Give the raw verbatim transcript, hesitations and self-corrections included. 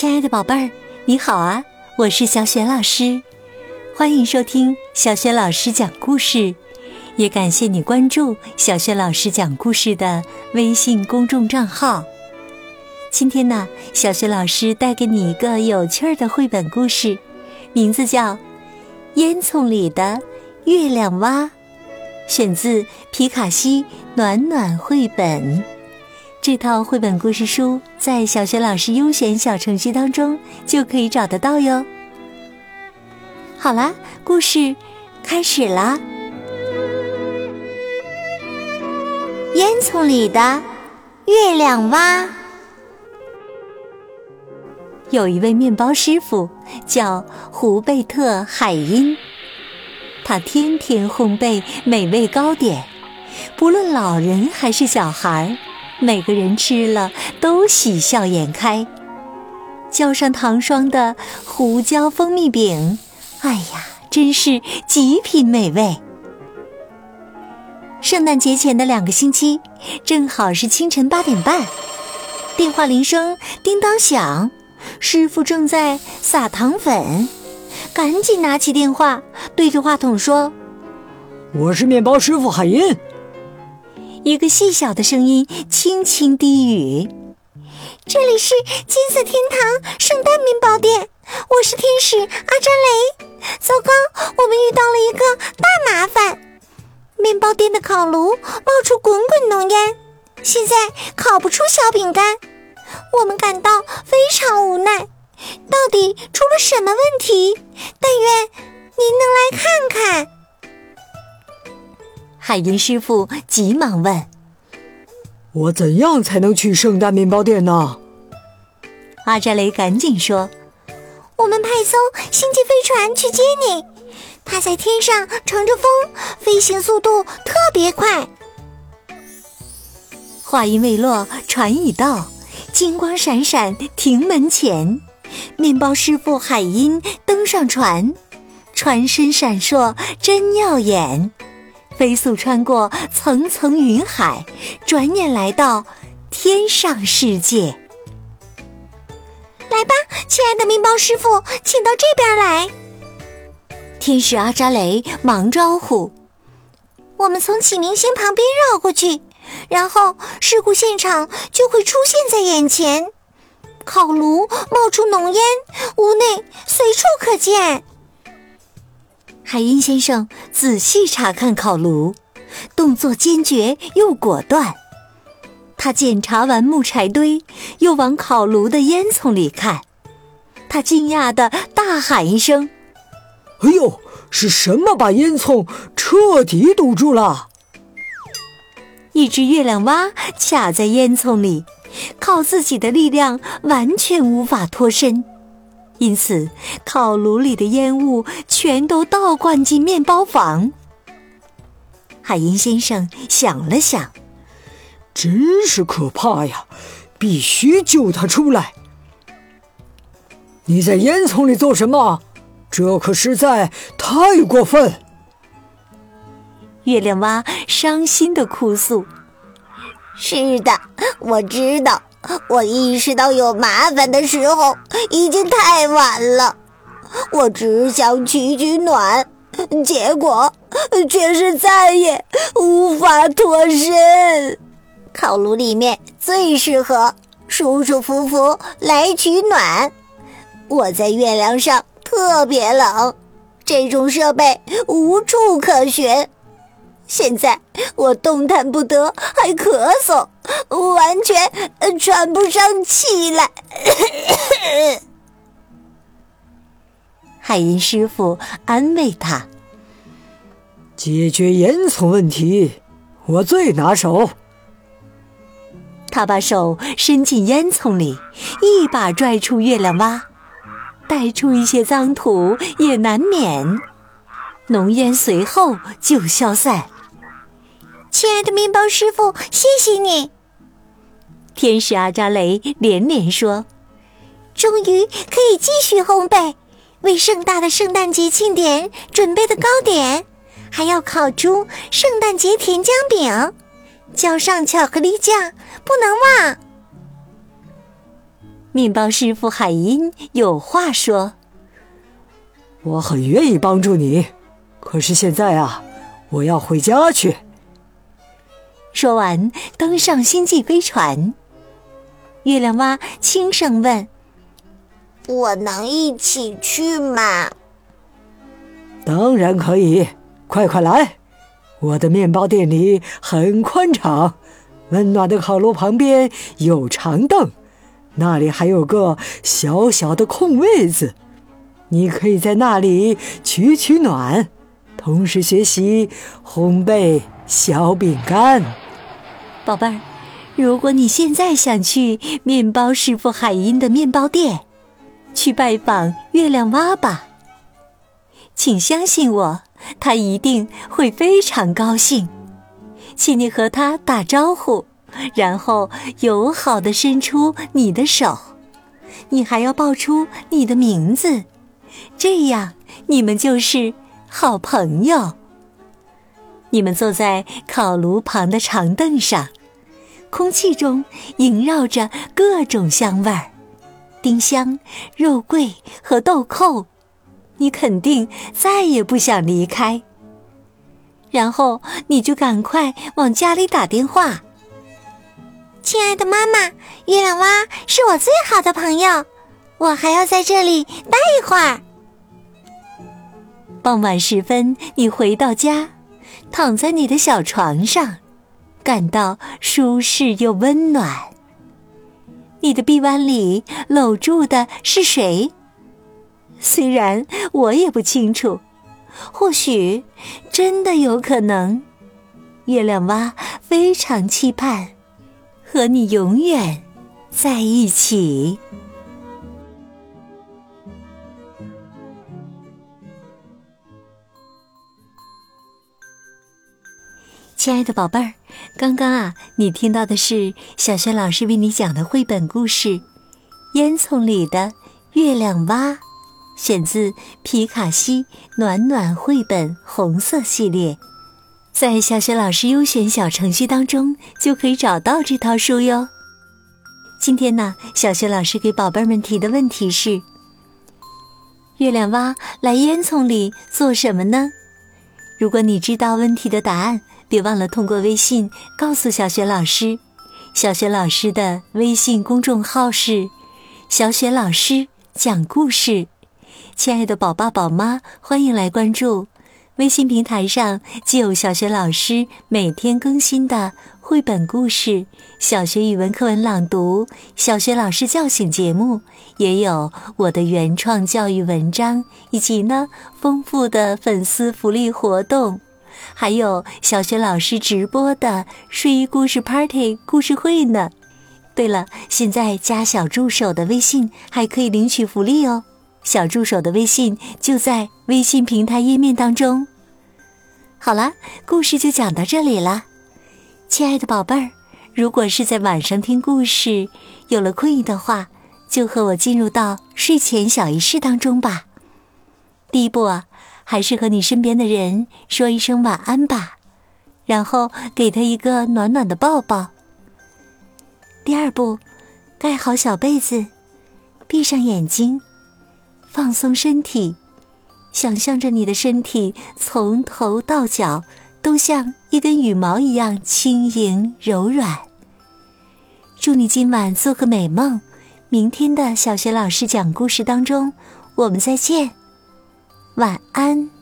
亲爱的宝贝儿，你好啊，我是小雪老师，欢迎收听小雪老师讲故事，也感谢你关注小雪老师讲故事的微信公众账号。今天呢，小雪老师带给你一个有趣的绘本故事，名字叫《烟囱里的月亮蛙》，选自皮卡西暖暖绘本。这套绘本故事书在小学老师优选小程序当中就可以找得到哟。好啦，故事开始啦。烟囱里的月亮蛙。有一位面包师傅叫胡贝特海因，他天天烘焙美味糕点，不论老人还是小孩，每个人吃了都喜笑颜开。浇上糖霜的胡椒蜂蜜饼，哎呀，真是极品美味。圣诞节前的两个星期，正好是清晨八点半，电话铃声叮当响，师傅正在撒糖粉，赶紧拿起电话，对着话筒说：“ 我是面包师傅海因。” 一个细小的声音轻轻低语：“这里是金色天堂圣诞面包店，我是天使阿扎雷。糟糕，我们遇到了一个大麻烦，面包店的烤炉冒出滚滚浓烟，现在烤不出小饼干，我们感到非常无奈，到底出了什么问题？但愿您能来看看。”海因师傅急忙问：“ 我怎样才能去圣诞面包店呢？” 阿扎雷赶紧说：“我们派艘星际飞船去接你，它在天上乘着风，飞行速度特别快。”话音未落，船已到，金光闪闪停门前，面包师傅海因登上船，船身闪烁真耀眼，飞速穿过层层云海，转眼来到天上世界。来吧，亲爱的面包师傅，请到这边来。天使阿扎雷忙招呼。我们从启明星旁边绕过去，然后事故现场就会出现在眼前。烤炉冒出浓烟，屋内随处可见。海因先生仔细查看烤炉，动作坚决又果断。他检查完木柴堆，又往烤炉的烟囱里看。他惊讶地大喊一声：“ 哎呦，是什么把烟囱彻底堵住了？” 一只月亮蛙卡在烟囱里，靠自己的力量完全无法脱身。因此，烤炉里的烟雾全都倒灌进面包房。海因先生想了想， 真是可怕呀，必须救他出来。你在烟囱里做什么？这可实在太过分。 月亮蛙伤心地哭诉：“ 是的，我知道，我意识到有麻烦的时候已经太晚了，我只想取取暖，结果却是再也无法脱身。烤炉里面最适合舒舒服服来取暖，我在月亮上特别冷，这种设备无处可寻。现在我动弹不得，还咳嗽，完全喘不上气来。” 海因师傅安慰他：“ 解决烟囱问题，我最拿手。” 他把手伸进烟囱里，一把拽出月亮蛙，带出一些脏土也难免，浓烟随后就消散。亲爱的面包师傅，谢谢你。天使阿扎雷连连说：“终于可以继续烘焙，为盛大的圣诞节庆典准备的糕点，还要烤出圣诞节甜浆饼，浇上巧克力酱，不能忘。” 面包师傅海因有话说： 我很愿意帮助你，可是现在啊，我要回家去。 说完，登上星际飞船。月亮蛙轻声问： 我能一起去吗？ 当然可以，快快来！我的面包店里很宽敞，温暖的烤炉旁边有长凳，那里还有个小小的空位子，你可以在那里取取暖，同时学习烘焙小饼干。 宝贝儿，如果你现在想去面包师傅海因的面包店，去拜访月亮蛙吧，请相信我，他一定会非常高兴。请你和他打招呼，然后友好地伸出你的手，你还要报出你的名字，这样你们就是好朋友。你们坐在烤炉旁的长凳上，空气中萦绕着各种香味儿，丁香、肉桂和豆蔻，你肯定再也不想离开。然后你就赶快往家里打电话： 亲爱的妈妈，月亮蛙是我最好的朋友，我还要在这里待一会儿。 傍晚时分，你回到家，躺在你的小床上，感到舒适又温暖。你的臂弯里搂住的是谁？虽然我也不清楚，或许真的有可能，月亮蛙非常期盼和你永远在一起。亲爱的宝贝儿，刚刚啊，你听到的是小轩老师为你讲的绘本故事《烟囱里的月亮蛙》，选自皮卡西暖暖绘本红色系列，在小轩老师优选小程序当中就可以找到这套书哟。今天呢，小轩老师给宝贝们提的问题是：月亮蛙来烟囱里做什么呢？如果你知道问题的答案，别忘了通过微信告诉小雪老师。小雪老师的微信公众号是小雪老师讲故事。亲爱的宝爸宝妈，欢迎来关注。微信平台上既有小雪老师每天更新的绘本故事、小学语文课文朗读、小学老师叫醒节目，也有我的原创教育文章，以及呢丰富的粉丝福利活动，还有小学老师直播的睡衣故事 party 故事会呢。对了，现在加小助手的微信还可以领取福利哦，小助手的微信就在微信平台页面当中。好了，故事就讲到这里了。亲爱的宝贝儿，如果是在晚上听故事，有了困意的话，就和我进入到睡前小仪式当中吧。第一步啊，还是和你身边的人说一声晚安吧，然后给他一个暖暖的抱抱。第二步，盖好小被子，闭上眼睛，放松身体，想象着你的身体从头到脚都像一根羽毛一样轻盈柔软。祝你今晚做个美梦，明天的小学老师讲故事当中我们再见，晚安。